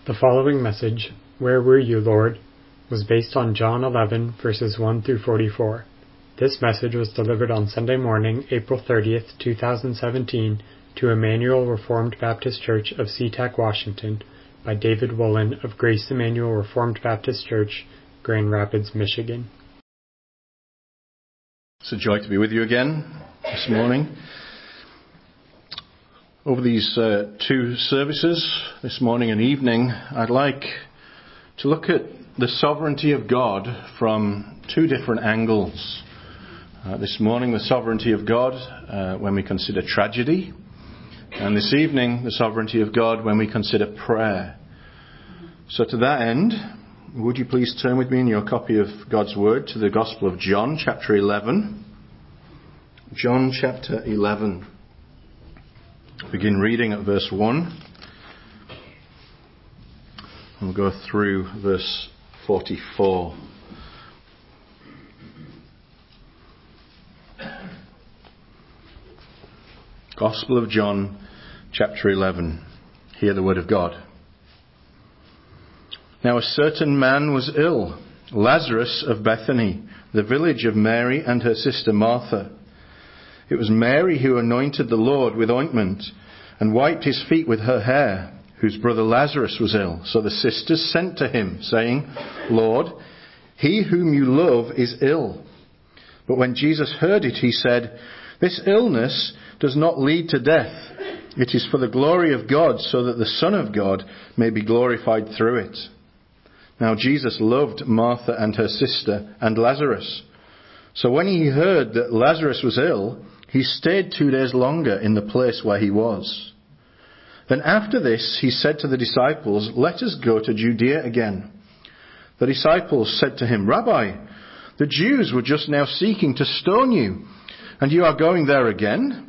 The following message, Where Were You, Lord?, was based on John 11, verses 1 through 44. This message was delivered on Sunday morning, April 30th, 2017, to Emmanuel Reformed Baptist Church of SeaTac, Washington, by David Woolen of Grace Emmanuel Reformed Baptist Church, Grand Rapids, Michigan. It's a joy to be with you again this morning. Over these two services, this morning and evening, I'd like to look at the sovereignty of God from two different angles. This morning, the sovereignty of God when we consider tragedy, and this evening, the sovereignty of God when we consider prayer. So to that end, would you please turn with me in your copy of God's Word to the Gospel of John, chapter 11. John, chapter 11. Begin reading at verse 1. We'll go through verse 44. Gospel of John, chapter 11. Hear the word of God. Now a certain man was ill, Lazarus of Bethany, the village of Mary and her sister Martha. It was Mary who anointed the Lord with ointment and wiped his feet with her hair, whose brother Lazarus was ill. So the sisters sent to him, saying, Lord, he whom you love is ill. But when Jesus heard it, he said, This illness does not lead to death. It is for the glory of God, so that the Son of God may be glorified through it. Now Jesus loved Martha and her sister and Lazarus. So when he heard that Lazarus was ill, he stayed 2 days longer in the place where he was. Then after this, he said to the disciples, Let us go to Judea again. The disciples said to him, Rabbi, the Jews were just now seeking to stone you, and you are going there again?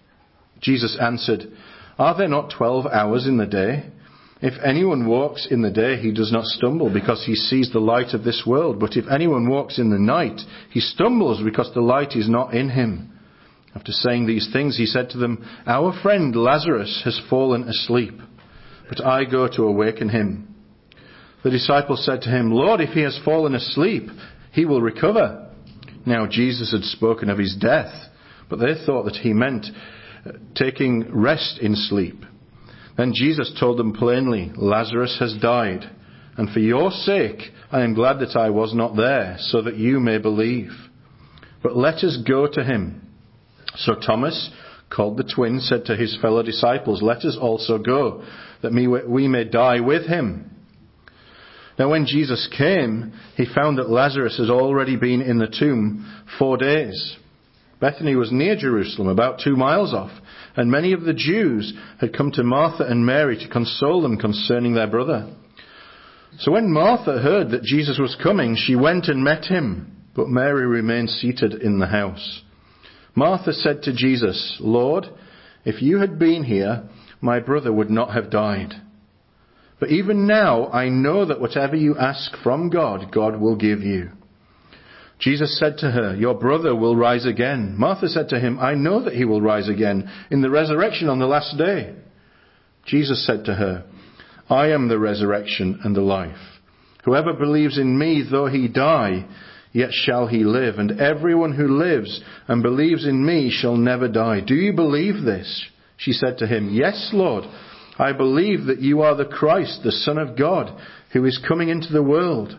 Jesus answered, Are there not 12 hours in the day? If anyone walks in the day, he does not stumble because he sees the light of this world. But if anyone walks in the night, he stumbles because the light is not in him. After saying these things, he said to them, Our friend Lazarus has fallen asleep, but I go to awaken him. The disciples said to him, Lord, if he has fallen asleep, he will recover. Now Jesus had spoken of his death, but they thought that he meant taking rest in sleep. Then Jesus told them plainly, Lazarus has died, and for your sake I am glad that I was not there, so that you may believe. But let us go to him. So Thomas, called the twin, said to his fellow disciples, Let us also go, that we may die with him. Now when Jesus came, he found that Lazarus had already been in the tomb 4 days. Bethany was near Jerusalem, about 2 miles off, and many of the Jews had come to Martha and Mary to console them concerning their brother. So when Martha heard that Jesus was coming, she went and met him, but Mary remained seated in the house. Martha said to Jesus, Lord, if you had been here, my brother would not have died. But even now I know that whatever you ask from God, God will give you. Jesus said to her, Your brother will rise again. Martha said to him, I know that he will rise again in the resurrection on the last day. Jesus said to her, I am the resurrection and the life. Whoever believes in me, though he die, yet shall he live. And everyone who lives and believes in me shall never die. Do you believe this? She said to him, Yes, Lord. I believe that you are the Christ, the Son of God, who is coming into the world.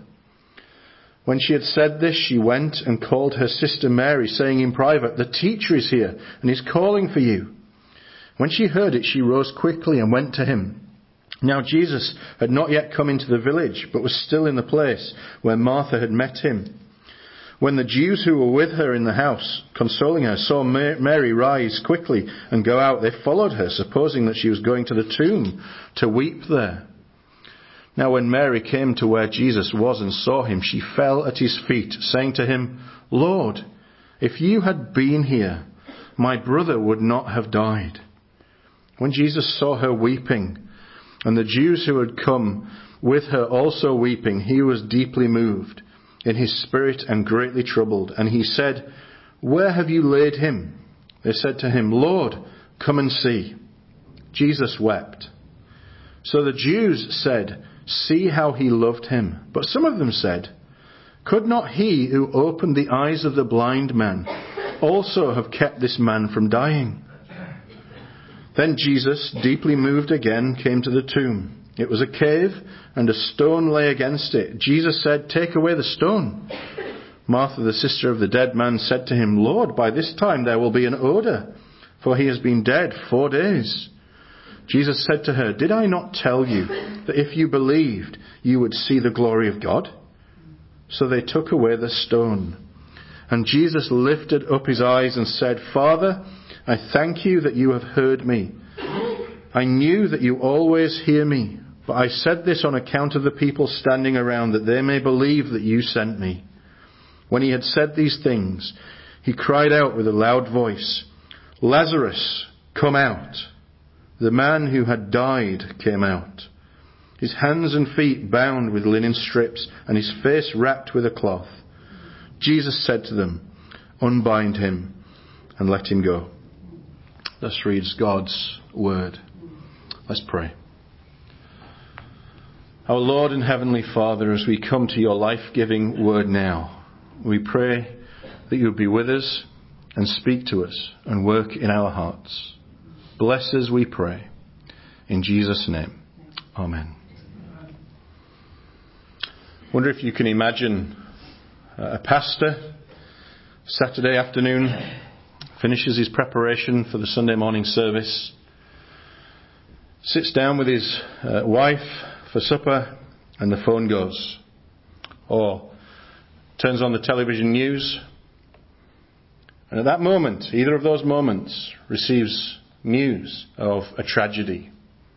When she had said this, she went and called her sister Mary, saying in private, The teacher is here and is calling for you. When she heard it, she rose quickly and went to him. Now Jesus had not yet come into the village, but was still in the place where Martha had met him. When the Jews who were with her in the house, consoling her, saw Mary rise quickly and go out, they followed her, supposing that she was going to the tomb to weep there. Now when Mary came to where Jesus was and saw him, she fell at his feet, saying to him, Lord, if you had been here, my brother would not have died. When Jesus saw her weeping, and the Jews who had come with her also weeping, he was deeply moved in his spirit and greatly troubled. And he said, Where have you laid him? They said to him, Lord, come and see. Jesus wept. So the Jews said, "See how he loved him." But some of them said, "Could not he who opened the eyes of the blind man also have kept this man from dying?" Then Jesus, deeply moved again, came to the tomb. It was a cave, and a stone lay against it. Jesus said, "Take away the stone." Martha, the sister of the dead man, said to him, "Lord, by this time there will be an odor, for he has been dead 4 days." Jesus said to her, "Did I not tell you that if you believed, you would see the glory of God?" So they took away the stone. And Jesus lifted up his eyes and said, "Father, I thank you that you have heard me. I knew that you always hear me, but I said this on account of the people standing around, that they may believe that you sent me." When he had said these things, he cried out with a loud voice, "Lazarus, come out." The man who had died came out, his hands and feet bound with linen strips, and his face wrapped with a cloth. Jesus said to them, "Unbind him and let him go." Thus reads God's word. Let's pray. Our Lord and Heavenly Father, as we come to your life-giving word now, we pray that you would be with us and speak to us and work in our hearts. Bless us, we pray. In Jesus' name, amen. I wonder if you can imagine a pastor, Saturday afternoon, finishes his preparation for the Sunday morning service, sits down with his wife for supper, and the phone goes. Or turns on the television news, and at that moment, either of those moments, receives news of a tragedy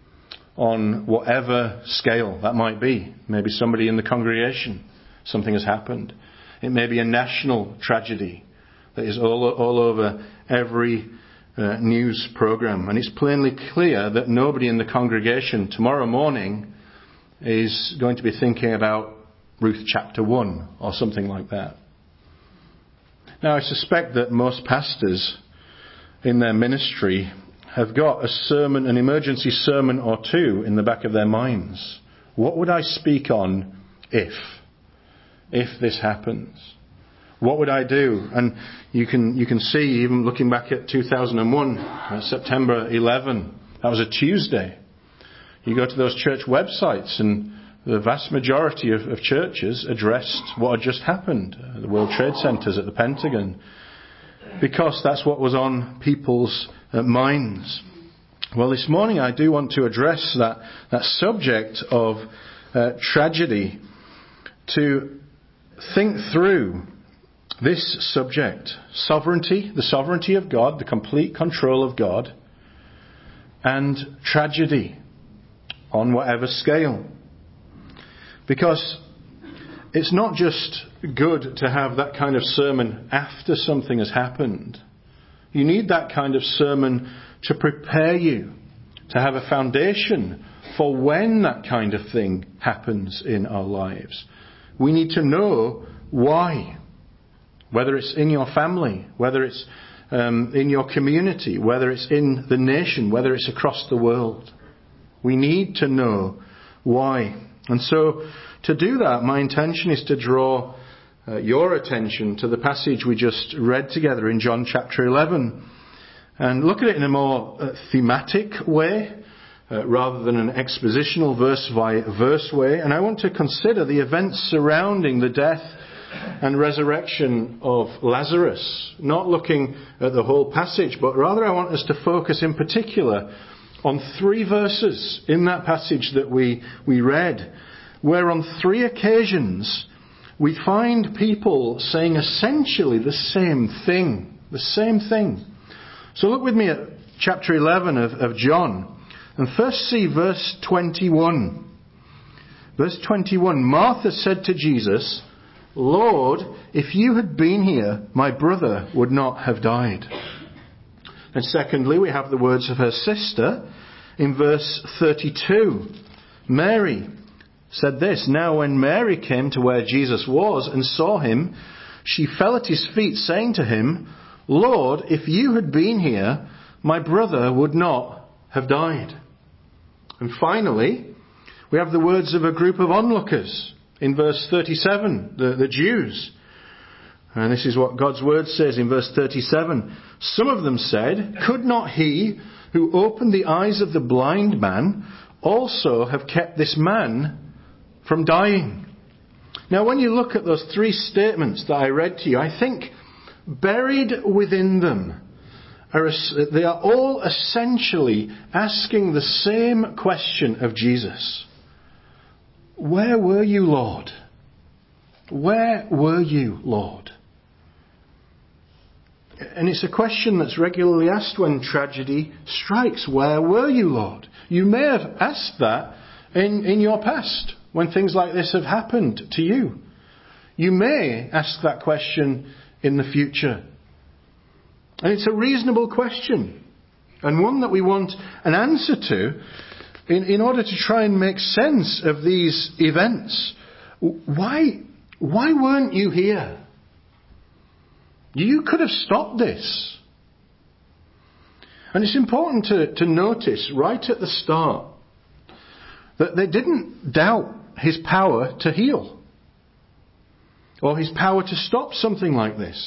on whatever scale that might be. Maybe somebody in the congregation, something has happened. It may be a national tragedy that is all over every news program. And it's plainly clear that nobody in the congregation tomorrow morning is going to be thinking about Ruth chapter 1 or something like that. Now, I suspect that most pastors in their ministry have got a sermon, an emergency sermon or two in the back of their minds. What would I speak on if this happens? What would I do? And you can see, even looking back at 2001, September 11, that was a Tuesday. You go to those church websites and the vast majority of churches addressed what had just happened, the World Trade Centers at the Pentagon, because that's what was on people's minds. Well, this morning I do want to address that subject of tragedy, to think through this subject: sovereignty, the sovereignty of God, the complete control of God, and tragedy on whatever scale. Because it's not just good to have that kind of sermon after something has happened. You need that kind of sermon to prepare you, to have a foundation for when that kind of thing happens in our lives. We need to know why. Whether it's in your family, whether it's in your community, whether it's in the nation, whether it's across the world. We need to know why. And so, to do that, my intention is to draw your attention to the passage we just read together in John chapter 11, and look at it in a more thematic way, rather than an expositional verse-by-verse way. And I want to consider the events surrounding the death and resurrection of Lazarus, not looking at the whole passage, but rather I want us to focus in particular on 3 verses in that passage that we read, where on 3 occasions we find people saying essentially the same thing. The same thing. So look with me at chapter 11 of John, and first see verse 21. Verse 21, Martha said to Jesus, "Lord, if you had been here, my brother would not have died." And secondly, we have the words of her sister in verse 32. Mary said this, "Now when Mary came to where Jesus was and saw him, she fell at his feet, saying to him, 'Lord, if you had been here, my brother would not have died.'" And finally, we have the words of a group of onlookers in verse 37, the Jews. And this is what God's word says in verse 37. Some of them said, "Could not he who opened the eyes of the blind man also have kept this man from dying?" Now, when you look at those three statements that I read to you, I think buried within them, they are all essentially asking the same question of Jesus. Where were you, Lord? Where were you, Lord? And it's a question that's regularly asked when tragedy strikes. Where were you, Lord? You may have asked that in your past when things like this have happened to you. You may ask that question in the future. And it's a reasonable question, and one that we want an answer to in order to try and make sense of these events. Why weren't you here? You could have stopped this. And it's important to notice right at the start that they didn't doubt his power to heal or his power to stop something like this.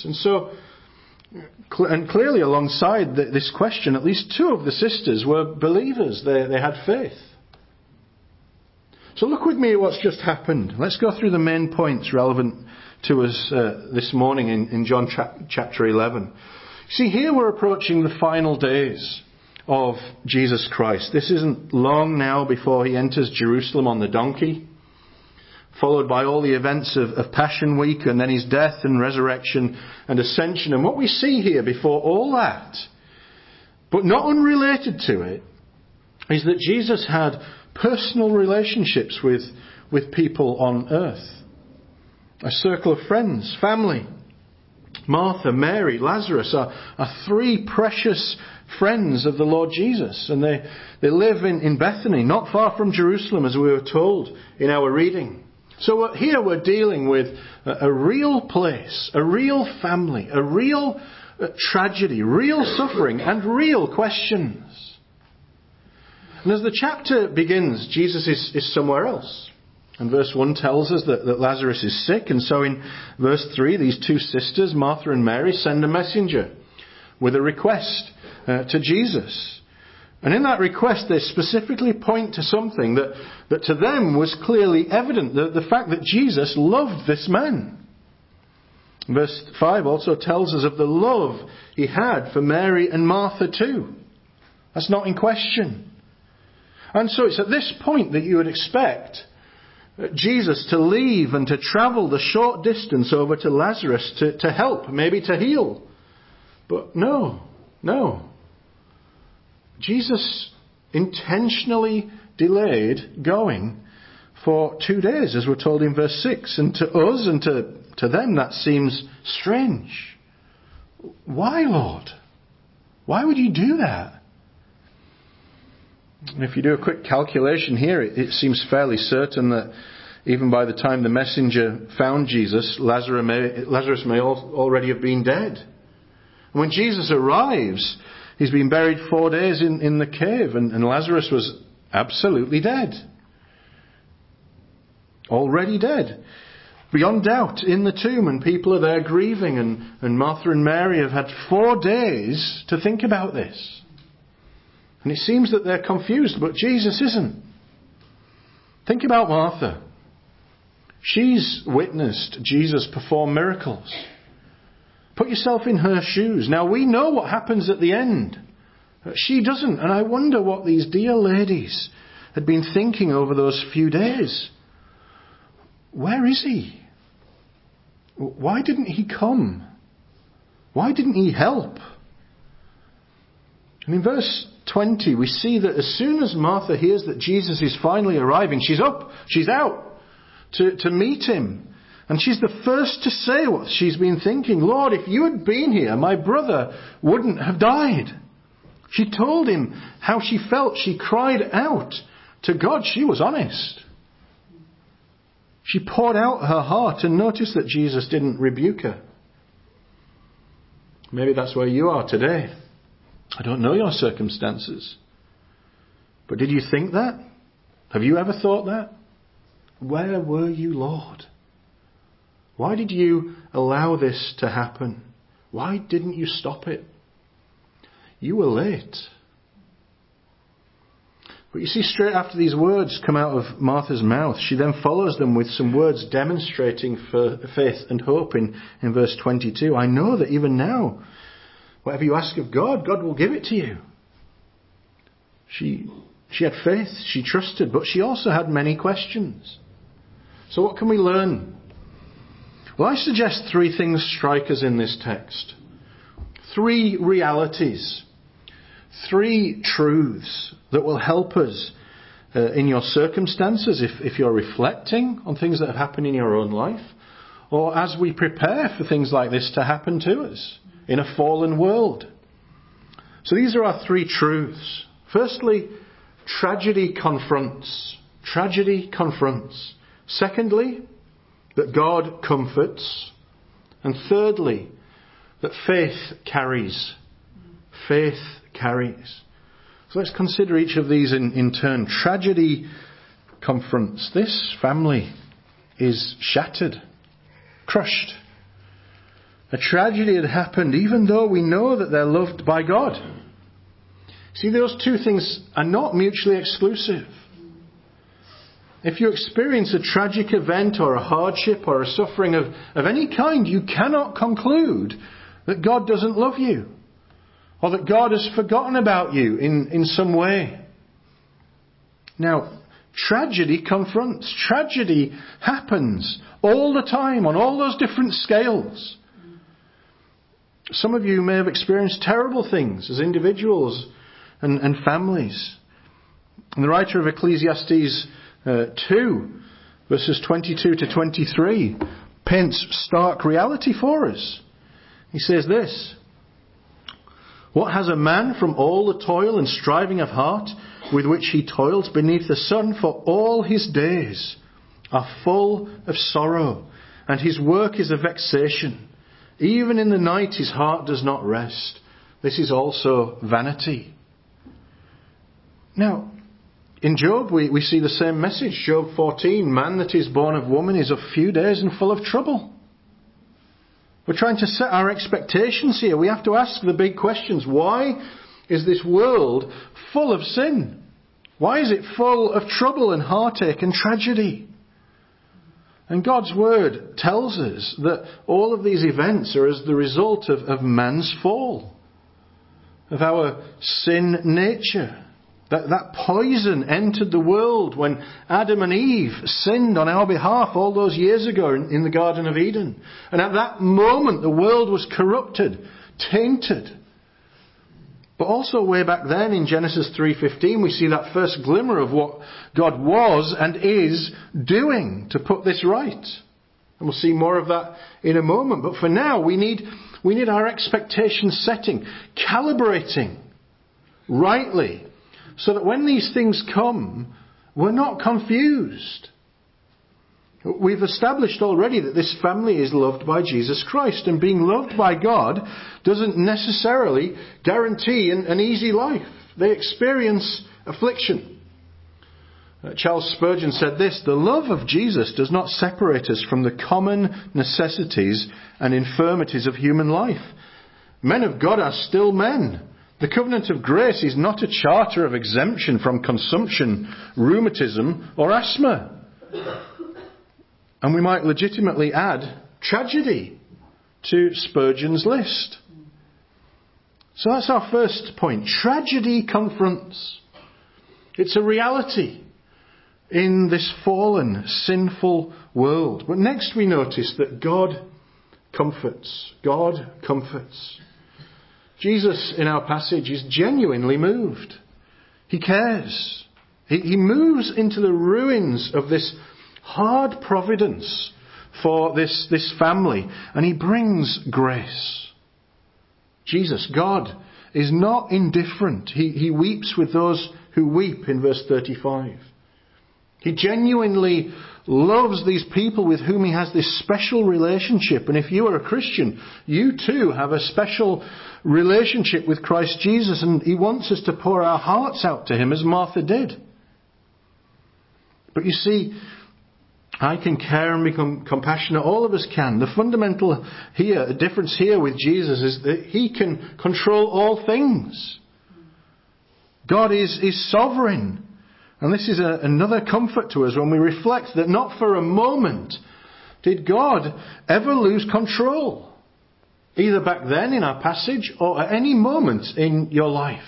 And clearly alongside this question, at least two of the sisters were believers. They had faith. So look with me at what's just happened. Let's go through the main points relevant to us this morning in John chapter 11. See, here we're approaching the final days of Jesus Christ. This isn't long now before he enters Jerusalem on the donkey, followed by all the events of Passion Week and then his death and resurrection and ascension. And what we see here before all that, but not unrelated to it, is that Jesus had personal relationships with people on earth. A circle of friends, family. Martha, Mary, Lazarus are three precious friends of the Lord Jesus. And they live in Bethany, not far from Jerusalem, as we were told in our reading. So here we're dealing with a real place, a real family, a real tragedy, real suffering, and real questions. And as the chapter begins, Jesus is somewhere else. And verse 1 tells us that Lazarus is sick. And so in verse 3, these two sisters, Martha and Mary, send a messenger with a request to Jesus. And in that request, they specifically point to something that to them was clearly evident. The fact that Jesus loved this man. Verse 5 also tells us of the love he had for Mary and Martha too. That's not in question. And so it's at this point that you would expect Jesus to leave and to travel the short distance over to Lazarus to help, maybe to heal. But no. Jesus intentionally delayed going for 2 days, as we're told in verse 6. And to us and to them that seems strange. Why, Lord? Why would you do that? And if you do a quick calculation here, it seems fairly certain that even by the time the messenger found Jesus, Lazarus may already have been dead. And when Jesus arrives, he's been buried 4 days in the cave, and Lazarus was absolutely dead. Already dead. Beyond doubt, in the tomb, and people are there grieving, and Martha and Mary have had 4 days to think about this. And it seems that they're confused, but Jesus isn't. Think about Martha. She's witnessed Jesus perform miracles. Put yourself in her shoes. Now, we know what happens at the end. She doesn't. And I wonder what these dear ladies had been thinking over those few days. Where is he? Why didn't he come? Why didn't he help? And in verse 20, we see that as soon as Martha hears that Jesus is finally arriving, she's up, she's out to meet him. And she's the first to say what she's been thinking. Lord, if you had been here, my brother wouldn't have died. She told him how she felt. She cried out to God. She was honest. She poured out her heart, and notice that Jesus didn't rebuke her. Maybe that's where you are today. I don't know your circumstances. But did you think that? Have you ever thought that? Where were you, Lord? Why did you allow this to happen? Why didn't you stop it? You were late. But you see, straight after these words come out of Martha's mouth, she then follows them with some words demonstrating for faith and hope in verse 22. I know that even now, whatever you ask of God, God will give it to you. She had faith, she trusted, but she also had many questions. So what can we learn? Well, I suggest 3 things strike us in this text. 3 realities. 3 truths that will help us in your circumstances if you're reflecting on things that have happened in your own life, or as we prepare for things like this to happen to us in a fallen world. So these are our 3 truths. Firstly, tragedy confronts. Tragedy confronts. Secondly, that God comforts. And thirdly, that faith carries. Faith carries. So let's consider each of these in turn. Tragedy confronts. This family is shattered, crushed. A tragedy had happened even though we know that they're loved by God. See, those 2 things are not mutually exclusive. If you experience a tragic event or a hardship or a suffering of any kind, you cannot conclude that God doesn't love you or that God has forgotten about you in some way. Now, tragedy confronts. Tragedy happens all the time on all those different scales. Some of you may have experienced terrible things as individuals and families. And the writer of Ecclesiastes 2, verses 22 to 23, paints stark reality for us. He says this: what has a man from all the toil and striving of heart with which he toils beneath the sun? For all his days are full of sorrow, and his work is a vexation. Even in the night his heart does not rest. This is also vanity. Now, in Job we see the same message. Job 14, man that is born of woman is of few days and full of trouble. We're trying to set our expectations here. We have to ask the big questions. Why is this world full of sin? Why is it full of trouble and heartache and tragedy? And God's word tells us that all of these events are as the result of man's fall, of our sin nature. That poison entered the world when Adam and Eve sinned on our behalf all those years ago in the Garden of Eden. And at that moment the world was corrupted, tainted. But also way back then in Genesis 3:15 we see that first glimmer of what God was and is doing to put this right. And we'll see more of that in a moment. But for now we need our expectation setting, calibrating rightly, so that when these things come, we're not confused. We've established already that this family is loved by Jesus Christ, and being loved by God doesn't necessarily guarantee an easy life. They experience affliction. Charles Spurgeon said this: the love of Jesus does not separate us from the common necessities and infirmities of human life. Men of God are still men. The covenant of grace is not a charter of exemption from consumption, rheumatism, or asthma. And we might legitimately add tragedy to Spurgeon's list. So that's our first point. Tragedy confronts. It's a reality in this fallen, sinful world. But next we notice that God comforts. God comforts. Jesus, in our passage, is genuinely moved. He cares. He moves into the ruins of this hard providence for this family, and he brings grace. Jesus, God, is not indifferent. He weeps with those who weep in verse 35. He genuinely loves these people with whom he has this special relationship. And if you are a Christian, you too have a special relationship with Christ Jesus, and he wants us to pour our hearts out to him as Martha did. But you see, I can care and become compassionate. All of us can. The fundamental difference here with Jesus is that he can control all things. God is sovereign. And this is another comfort to us when we reflect that not for a moment did God ever lose control. Either back then in our passage or at any moment in your life.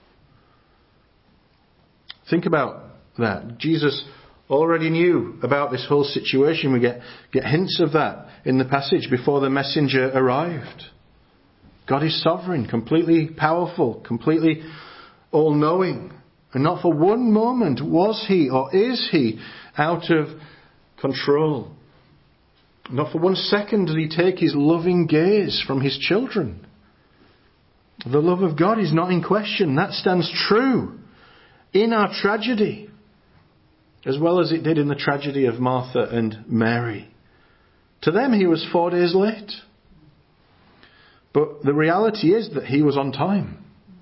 Think about that. Jesus already knew about this whole situation. We get hints of that in the passage before the messenger arrived. God is sovereign, completely powerful, completely all-knowing. And not for one moment was he or is he out of control. Not for 1 second did he take his loving gaze from his children. The love of God is not in question. That stands true in our tragedy, as well as it did in the tragedy of Martha and Mary. To them he was 4 days late. But the reality is that he was on time.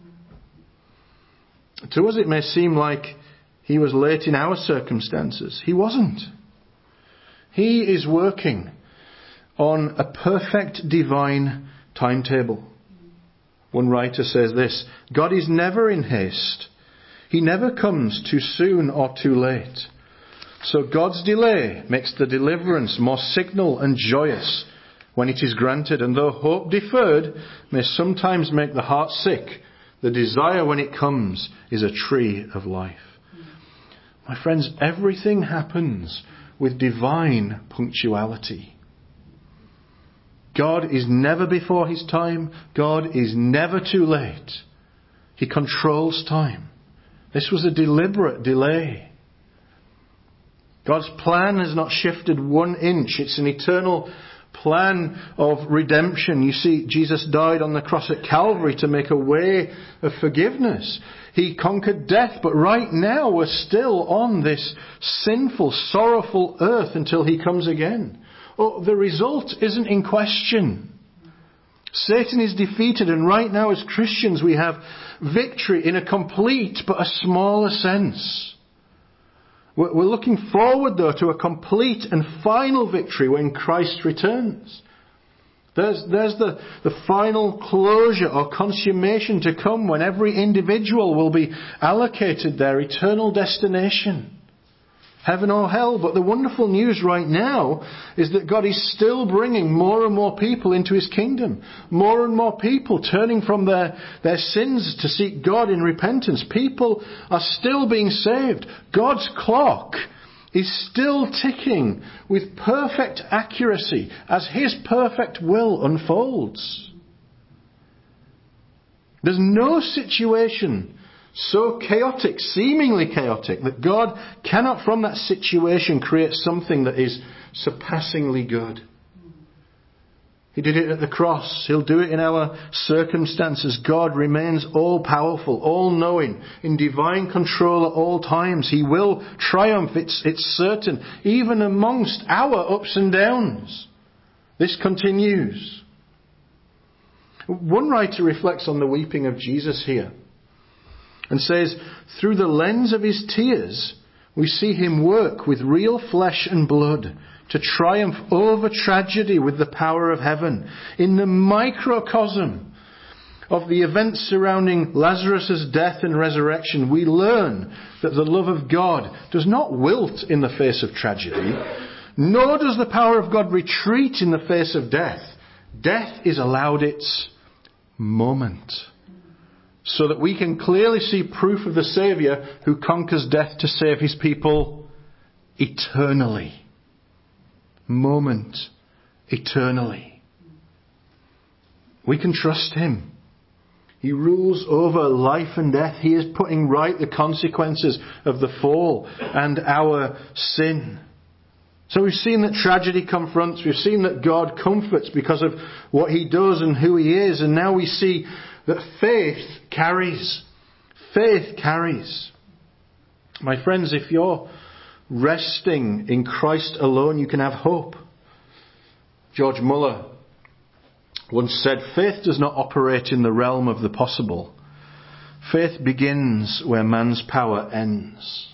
To us it may seem like he was late in our circumstances. He wasn't. He is working on a perfect divine timetable. One writer says this: God is never in haste. He never comes too soon or too late. So God's delay makes the deliverance more signal and joyous when it is granted. And though hope deferred may sometimes make the heart sick, the desire when it comes is a tree of life. My friends, everything happens with divine punctuality. God is never before his time. God is never too late. He controls time. This was a deliberate delay. God's plan has not shifted 1 inch. It's an eternal plan of redemption. You see, Jesus died on the cross at Calvary to make a way of forgiveness. He conquered death, but right now we're still on this sinful, sorrowful earth until he comes again. Oh, the result isn't in question. Satan is defeated, and right now as Christians we have victory in a complete but a smaller sense. We're looking forward, though, to a complete and final victory when Christ returns. There's the final closure or consummation to come when every individual will be allocated their eternal destination. Heaven or hell. But the wonderful news right now is that God is still bringing more and more people into his kingdom. More and more people turning from their sins to seek God in repentance. People are still being saved. God's clock is still ticking with perfect accuracy as his perfect will unfolds. There's no situation so chaotic, seemingly chaotic, that God cannot from that situation create something that is surpassingly good. He did it at the cross. He'll do it in our circumstances. God remains all-powerful, all-knowing, in divine control at all times. He will triumph, it's certain, even amongst our ups and downs. This continues. One writer reflects on the weeping of Jesus here and says, through the lens of his tears, we see him work with real flesh and blood to triumph over tragedy with the power of heaven. In the microcosm of the events surrounding Lazarus' death and resurrection, we learn that the love of God does not wilt in the face of tragedy, nor does the power of God retreat in the face of death. Death is allowed its moment, so that we can clearly see proof of the Saviour who conquers death to save his people eternally. Moment, eternally. We can trust him. He rules over life and death. He is putting right the consequences of the fall and our sin. So we've seen that tragedy confronts. We've seen that God comforts because of what he does and who he is. And now we see that faith carries. Faith carries. My friends, if you're resting in Christ alone, you can have hope. George Muller once said, "Faith does not operate in the realm of the possible. Faith begins where man's power ends."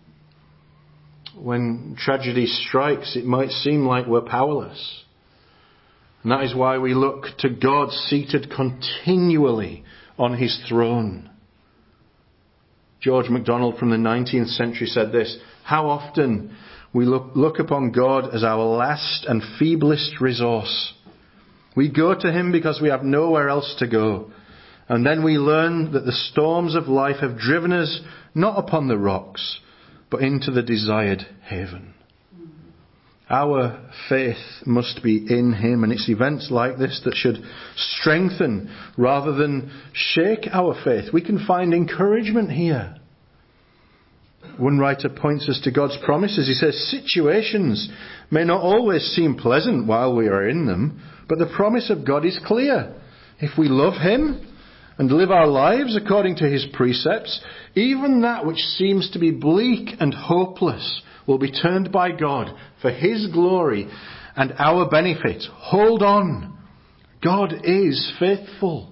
When tragedy strikes, it might seem like we're powerless. And that is why we look to God seated continually on his throne. George MacDonald from the 19th century said this: "How often we look upon God as our last and feeblest resource. We go to him because we have nowhere else to go. And then we learn that the storms of life have driven us not upon the rocks, but into the desired haven." Our faith must be in him, and it's events like this that should strengthen rather than shake our faith. We can find encouragement here. One writer points us to God's promises. He says, "Situations may not always seem pleasant while we are in them, but the promise of God is clear. If we love him and live our lives according to his precepts, even that which seems to be bleak and hopeless will be turned by God for his glory and our benefit. Hold on. God is faithful."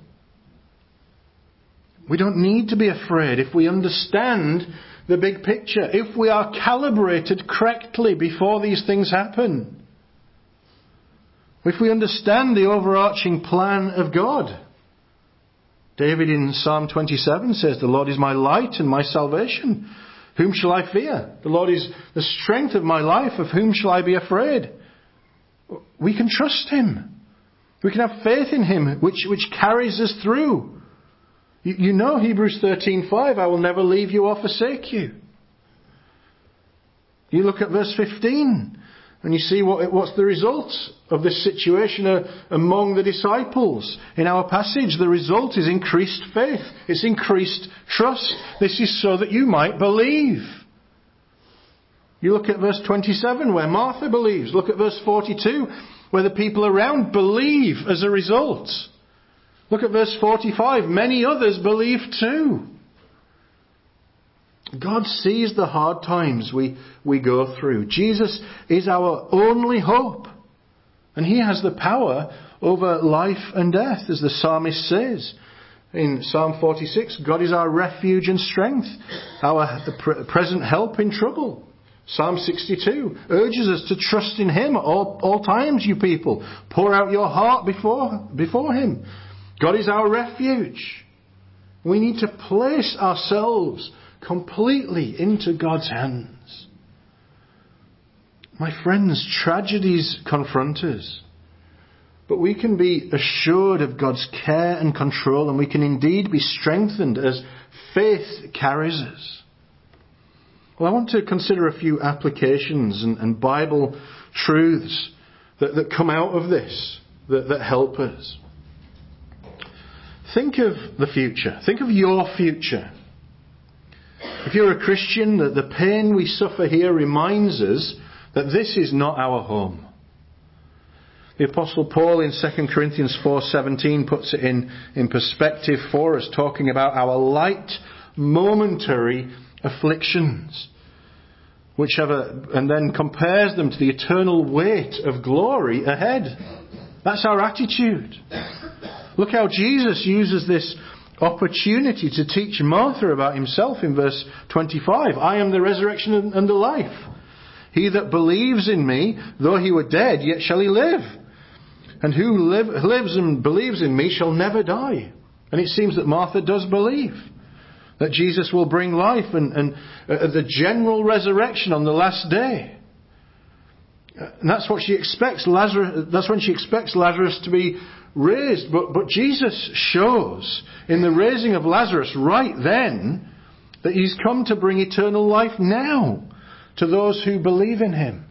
We don't need to be afraid if we understand the big picture, if we are calibrated correctly before these things happen. If we understand the overarching plan of God. David in Psalm 27 says, "The Lord is my light and my salvation. Whom shall I fear? The Lord is the strength of my life. Of whom shall I be afraid?" We can trust him. We can have faith in him, which carries us through. You know Hebrews 13:5, "I will never leave you or forsake you." You look at verse 15 and you see what's the result of this situation among the disciples. In our passage, the result is increased faith. It's increased trust. This is so that you might believe. You look at verse 27 where Martha believes. Look at verse 42 where the people around believe as a result. Look at verse 45. Many others believe too. God sees the hard times we go through. Jesus is our only hope. And he has the power over life and death, as the psalmist says. In Psalm 46, God is our refuge and strength, our present help in trouble. Psalm 62 urges us to trust in him at all times, you people. Pour out your heart before him. God is our refuge. We need to place ourselves completely into God's hands. My friends, tragedies confront us. But we can be assured of God's care and control, and we can indeed be strengthened as faith carries us. Well, I want to consider a few applications and Bible truths that come out of this, that help us. Think of the future. Think of your future. If you're a Christian, the pain we suffer here reminds us that this is not our home. The Apostle Paul in 2 Corinthians 4:17 puts it in perspective for us, talking about our light, momentary afflictions, and then compares them to the eternal weight of glory ahead. That's our attitude. Look how Jesus uses this opportunity to teach Martha about himself in verse 25. "I am the resurrection and the life. He that believes in me, though he were dead, yet shall he live. And who lives and believes in me shall never die." And it seems that Martha does believe that Jesus will bring life and the general resurrection on the last day. And that's what she expects. That's when she expects Lazarus to be raised. But Jesus shows in the raising of Lazarus right then that he's come to bring eternal life now to those who believe in him.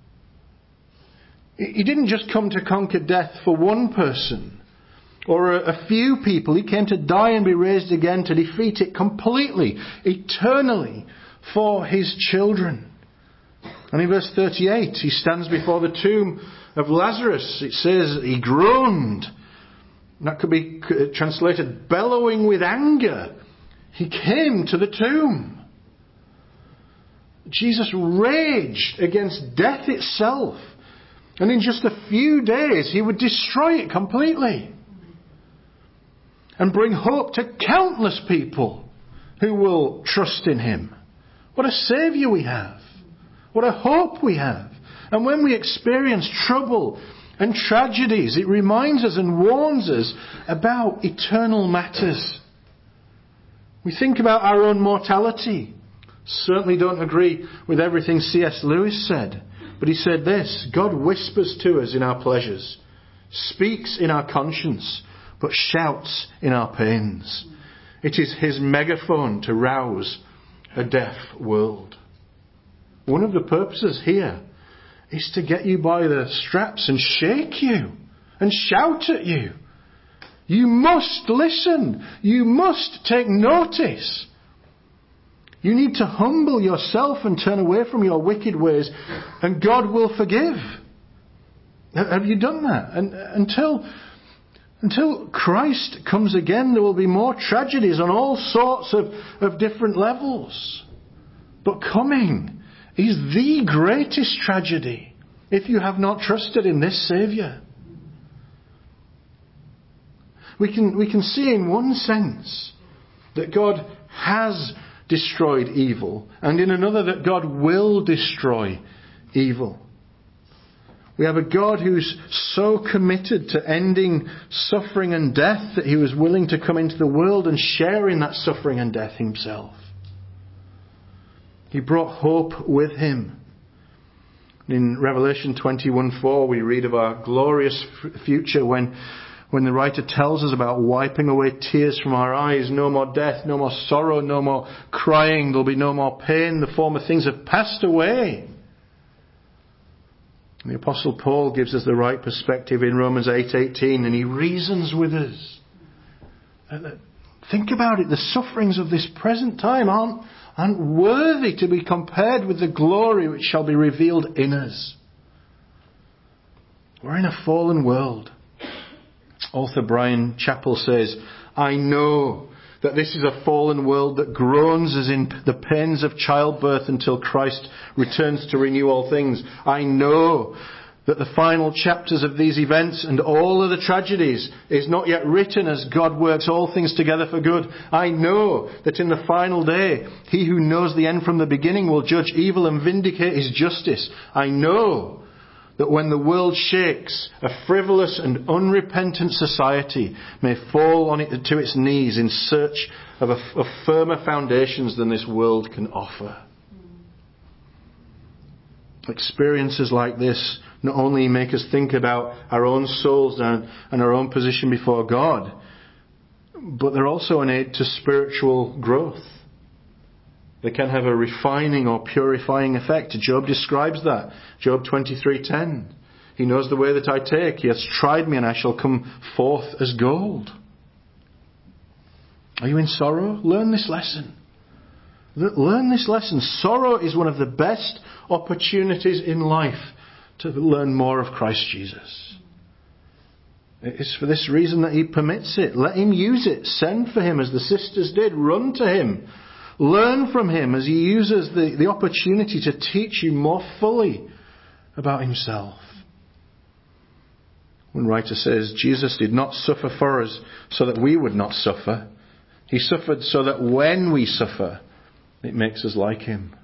He didn't just come to conquer death for one person or a few people. He came to die and be raised again to defeat it completely, eternally for his children. And in verse 38, he stands before the tomb of Lazarus. It says he groaned. That could be translated bellowing with anger. He came to the tomb. Jesus raged against death itself. And in just a few days, he would destroy it completely. And bring hope to countless people who will trust in him. What a Saviour we have. What a hope we have. And when we experience trouble and tragedies, it reminds us and warns us about eternal matters. We think about our own mortality. Certainly don't agree with everything C.S. Lewis said. But he said this: God whispers to us in our pleasures, speaks in our conscience, but shouts in our pains. It is his megaphone to rouse a deaf world. One of the purposes here is to get you by the straps and shake you and shout at you. You must listen. You must take notice. You need to humble yourself and turn away from your wicked ways, and God will forgive. Have you done that? And until Christ comes again, there will be more tragedies on all sorts of different levels. But coming is the greatest tragedy if you have not trusted in this Saviour. We can see in one sense that God has destroyed evil, and in another that God will destroy evil. We have a God who's so committed to ending suffering and death that he was willing to come into the world and share in that suffering and death himself. He brought hope with him. In Revelation 21:4 we read of our glorious future when the writer tells us about wiping away tears from our eyes. No more death, no more sorrow, no more crying. There'll be no more pain. The former things have passed away. The Apostle Paul gives us the right perspective in Romans 8:18, and he reasons with us. Think about it. The sufferings of this present time aren't worthy to be compared with the glory which shall be revealed in us. We're in a fallen world. Author Brian Chappell says, I know that this is a fallen world that groans as in the pains of childbirth until Christ returns to renew all things. I know that the final chapters of these events and all of the tragedies is not yet written as God works all things together for good. I know that in the final day, he who knows the end from the beginning will judge evil and vindicate his justice. I know that when the world shakes, a frivolous and unrepentant society may fall on it to its knees in search of firmer foundations than this world can offer. Experiences like this not only make us think about our own souls and our own position before God, but they're also an aid to spiritual growth. They can have a refining or purifying effect. Job describes that. Job 23:10. He knows the way that I take. He has tried me and I shall come forth as gold. Are you in sorrow? Learn this lesson. Learn this lesson. Sorrow is one of the best opportunities in life to learn more of Christ Jesus. It's for this reason that he permits it. Let him use it. Send for him as the sisters did. Run to him. Learn from him as he uses the opportunity to teach you more fully about himself. One writer says, Jesus did not suffer for us so that we would not suffer. He suffered so that when we suffer, it makes us like him.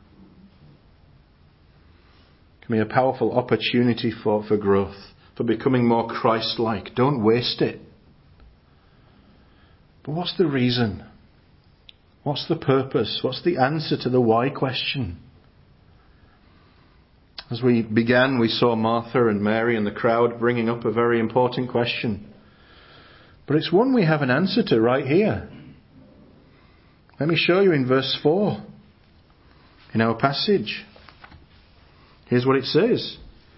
It can be a powerful opportunity for growth, for becoming more Christ-like. Don't waste it. But what's the reason? What's the purpose? What's the answer to the why question? As we began, we saw Martha and Mary and the crowd bringing up a very important question. But it's one we have an answer to right here. Let me show you in verse 4 in our passage. Here's what it says.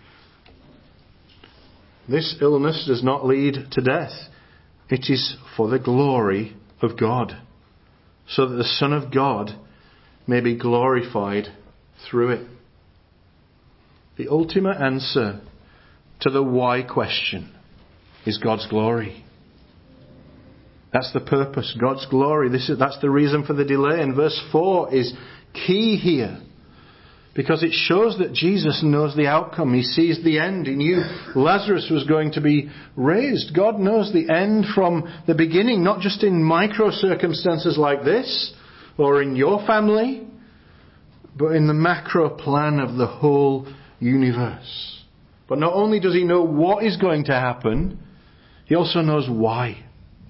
This illness does not lead to death. It is for the glory of God, so that the Son of God may be glorified through it. The ultimate answer to the why question is God's glory. That's the purpose, God's glory. That's the reason for the delay. And verse 4 is key here. because it shows that Jesus knows the outcome. He sees the end. He knew Lazarus was going to be raised. God knows the end from the beginning, not just in micro circumstances like this or in your family, but in the macro plan of the whole universe. But not only does he know what is going to happen, he also knows why.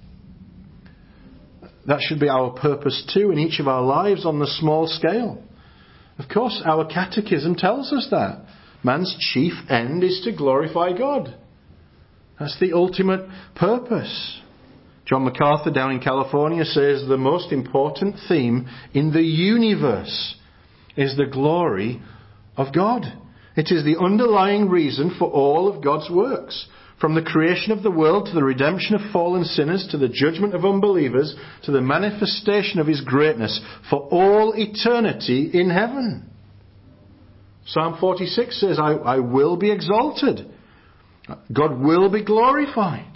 That should be our purpose too in each of our lives on the small scale. Of course, our catechism tells us that. Man's chief end is to glorify God. That's the ultimate purpose. John MacArthur down in California says the most important theme in the universe is the glory of God. It is the underlying reason for all of God's works. From the creation of the world to the redemption of fallen sinners to the judgment of unbelievers to the manifestation of his greatness for all eternity in heaven. Psalm 46 says, I will be exalted. God will be glorified.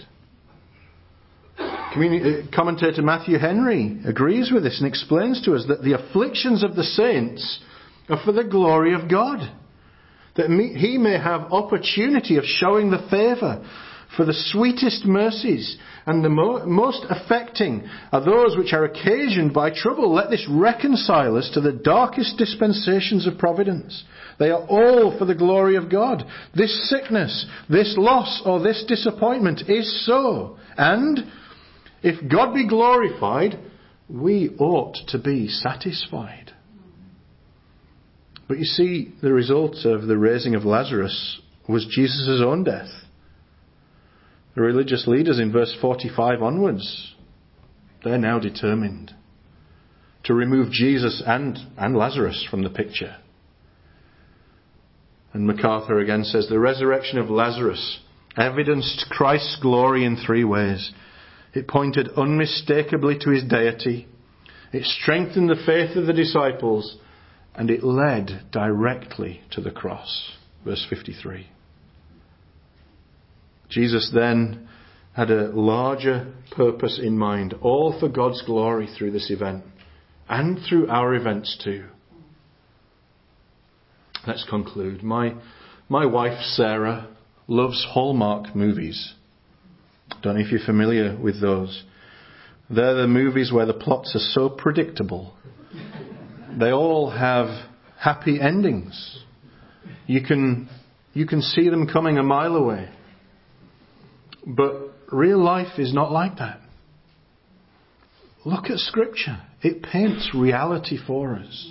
Commentator Matthew Henry agrees with this and explains to us that the afflictions of the saints are for the glory of God. That he may have opportunity of showing the favour. For the sweetest mercies and the most affecting are those which are occasioned by trouble. Let this reconcile us to the darkest dispensations of providence. They are all for the glory of God. This sickness, this loss, or this disappointment is so. And if God be glorified, we ought to be satisfied. But you see, the result of the raising of Lazarus was Jesus' own death. The religious leaders in verse 45 onwards, they're now determined to remove Jesus and Lazarus from the picture. And MacArthur again says, the resurrection of Lazarus evidenced Christ's glory in three ways. It pointed unmistakably to his deity. It strengthened the faith of the disciples. And it led directly to the cross. Verse 53. Jesus then had a larger purpose in mind, all for God's glory through this event and through our events too. Let's conclude. My wife Sarah loves Hallmark movies. Don't know if you're familiar with those. They're the movies where the plots are so predictable. They all have happy endings. You can see them coming a mile away. But real life is not like that. Look at Scripture. It paints reality for us.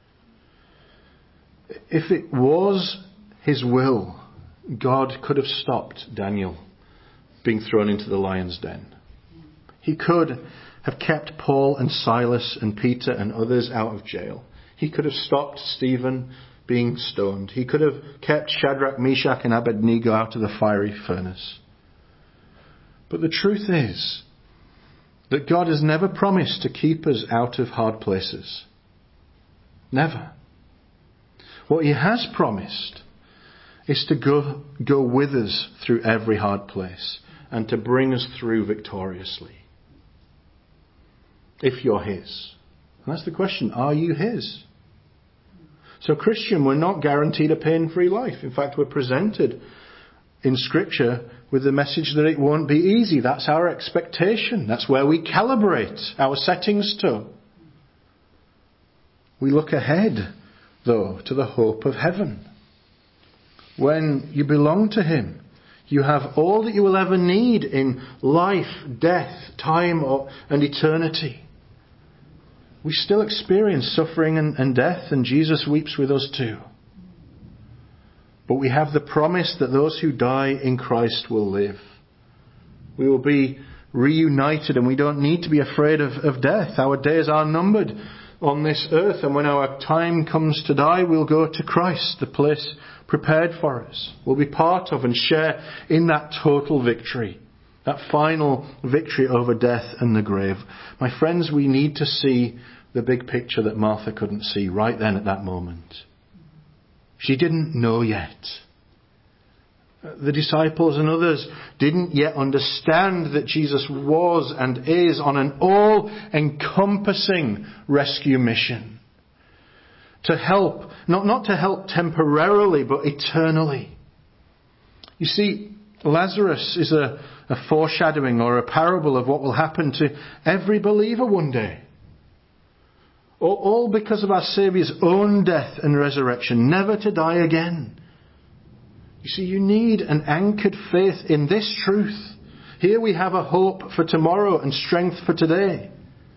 If it was his will, God could have stopped Daniel being thrown into the lion's den. He could have kept Paul and Silas and Peter and others out of jail. He could have stopped Stephen being stoned. He could have kept Shadrach, Meshach and Abednego out of the fiery furnace. But the truth is that God has never promised to keep us out of hard places. Never. What he has promised is to go with us through every hard place and to bring us through victoriously. If you're his. And that's the question, are you his? So Christian, we're not guaranteed a pain-free life. In fact, we're presented in Scripture with the message that it won't be easy. That's our expectation. That's where we calibrate our settings to. We look ahead, though, to the hope of heaven. When you belong to him, you have all that you will ever need in life, death, time, and eternity. We still experience suffering and death, and Jesus weeps with us too. But we have the promise that those who die in Christ will live. We will be reunited, and we don't need to be afraid of death. Our days are numbered on this earth, and when our time comes to die, we'll go to Christ, the place prepared for us. We'll be part of and share in that total victory, that final victory over death and the grave. My friends, we need to see the big picture that Martha couldn't see right then at that moment. She didn't know yet. The disciples and others didn't yet understand that Jesus was and is on an all-encompassing rescue mission To help, not to help temporarily, but eternally. You see, Lazarus is a foreshadowing or a parable of what will happen to every believer one day. All because of our Saviour's own death and resurrection, never to die again. You see, you need an anchored faith in this truth. Here we have a hope for tomorrow and strength for today.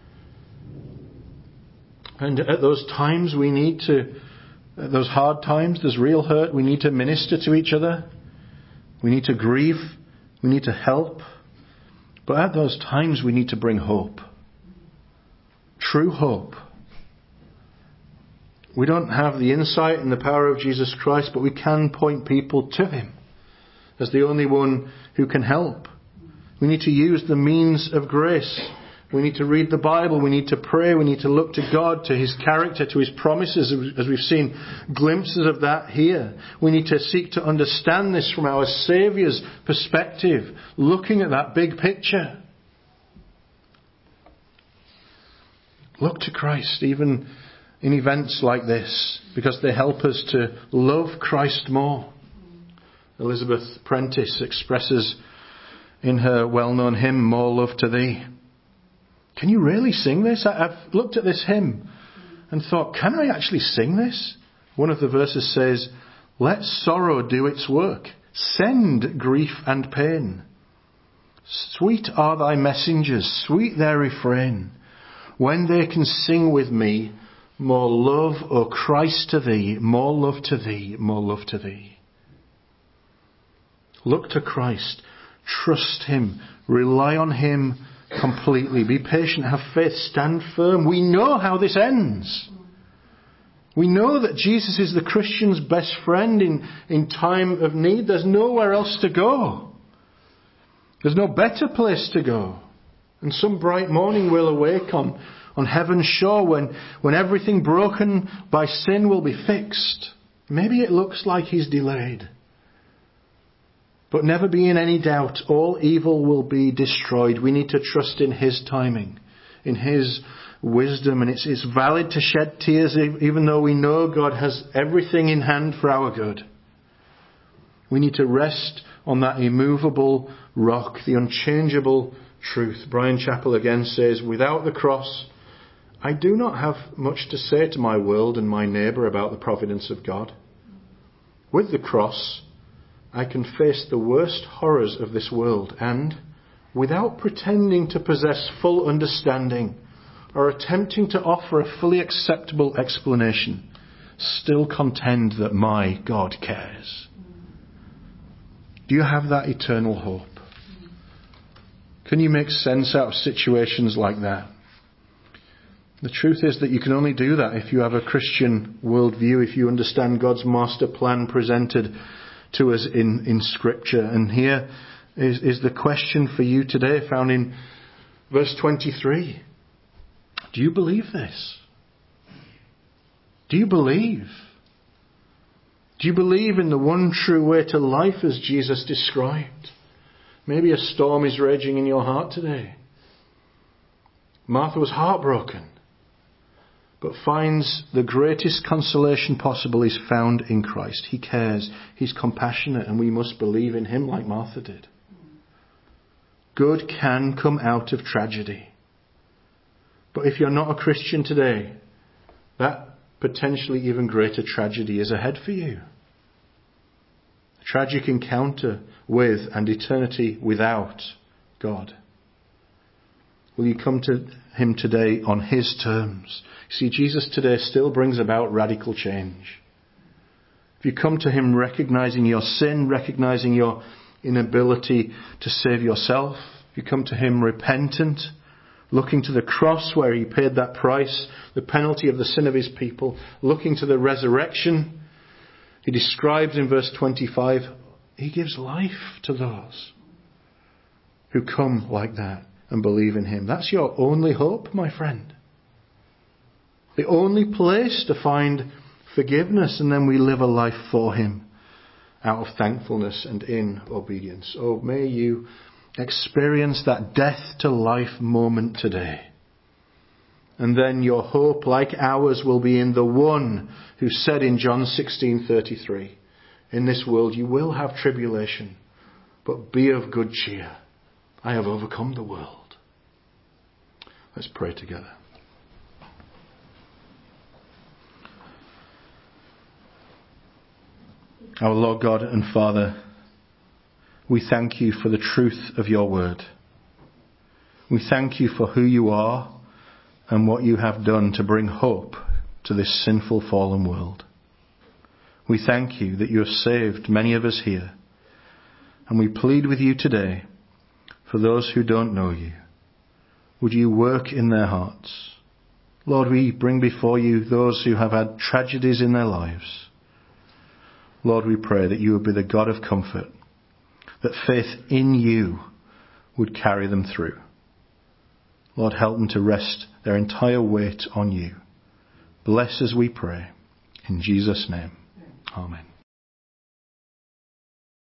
And at those times at those hard times, there's real hurt, we need to minister to each other. We need to grieve. We need to help. But at those times we need to bring hope. True hope. We don't have the insight and the power of Jesus Christ, but we can point people to Him as the only one who can help. We need to use the means of grace. We need to read the Bible. We need to pray. We need to look to God, to His character, to His promises, as we've seen glimpses of that here. We need to seek to understand this from our Saviour's perspective, looking at that big picture. Look to Christ, even in events like this, because they help us to love Christ more. Elizabeth Prentice expresses in her well-known hymn, More Love to Thee. Can you really sing this? I've looked at this hymn and thought, can I actually sing this? One of the verses says, let sorrow do its work. Send grief and pain. Sweet are thy messengers, sweet their refrain. When they can sing with me, more love, O Christ, to thee, more love to thee, more love to thee. Look to Christ. Trust Him. Rely on Him completely. Be patient. Have faith. Stand firm. We know how this ends. We know that Jesus is the Christian's best friend in time of need. There's nowhere else to go. There's no better place to go. And some bright morning we'll awake on heaven's shore when everything broken by sin will be fixed. Maybe it looks like He's delayed. But never be in any doubt, all evil will be destroyed. We need to trust in His timing, in His wisdom. And it's valid to shed tears even though we know God has everything in hand for our good. We need to rest on that immovable rock, the unchangeable truth. Brian Chappell again says, without the cross, I do not have much to say to my world and my neighbour about the providence of God. With the cross, I can face the worst horrors of this world and, without pretending to possess full understanding or attempting to offer a fully acceptable explanation, still contend that my God cares. Do you have that eternal hope? Can you make sense out of situations like that? The truth is that you can only do that if you have a Christian worldview, if you understand God's master plan presented to us in Scripture. And here is the question for you today, found in verse 23. Do you believe this? Do you believe? Do you believe in the one true way to life as Jesus described? Maybe a storm is raging in your heart today. Martha was heartbroken, but finds the greatest consolation possible is found in Christ. He cares. He's compassionate, and we must believe in Him like Martha did. Good can come out of tragedy. But if you're not a Christian today, that potentially even greater tragedy is ahead for you. A tragic encounter with and eternity without God. Will you come to Him today on His terms? See, Jesus today still brings about radical change. If you come to Him recognizing your sin, recognizing your inability to save yourself, if you come to Him repentant, looking to the cross where He paid that price, the penalty of the sin of His people, looking to the resurrection, He describes in verse 25, He gives life to those who come like that and believe in Him. That's your only hope, my friend. The only place to find forgiveness, and then we live a life for Him out of thankfulness and in obedience. Oh, may you experience that death to life moment today And then your hope, like ours, will be in the one who said in John 16:33, in this world you will have tribulation, but be of good cheer. I have overcome the world. Let's pray together. Our Lord God and Father, we thank you for the truth of your word. We thank you for who you are and what you have done to bring hope to this sinful, fallen world. We thank you that you have saved many of us here. And we plead with you today for those who don't know you. Would you work in their hearts? Lord, we bring before you those who have had tragedies in their lives. Lord, we pray that you would be the God of comfort, that faith in you would carry them through. Lord, help them to rest their entire weight on you. Bless as we pray. In Jesus' name, amen.